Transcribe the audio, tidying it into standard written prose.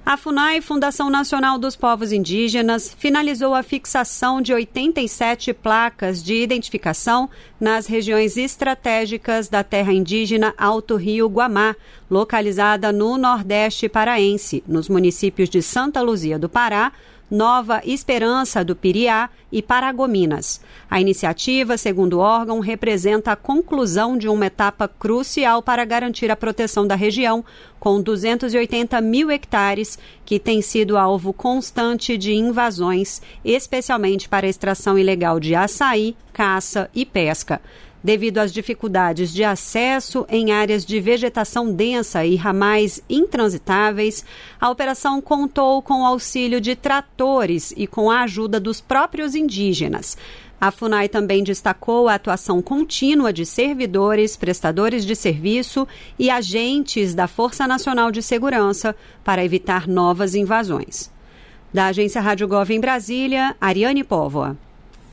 A FUNAI, Fundação Nacional dos Povos Indígenas, finalizou a fixação de 87 placas de identificação nas regiões estratégicas da terra indígena Alto Rio Guamá, localizada no Nordeste paraense, nos municípios de Santa Luzia do Pará, Nova Esperança do Piriá e Paragominas. A iniciativa, segundo o órgão, representa a conclusão de uma etapa crucial para garantir a proteção da região, com 280 mil hectares que tem sido alvo constante de invasões, especialmente para a extração ilegal de açaí, caça e pesca. Devido às dificuldades de acesso em áreas de vegetação densa e ramais intransitáveis, a operação contou com o auxílio de tratores e com a ajuda dos próprios indígenas. A FUNAI também destacou a atuação contínua de servidores, prestadores de serviço e agentes da Força Nacional de Segurança para evitar novas invasões. Da Agência Rádio Gov em Brasília, Ariane Póvoa.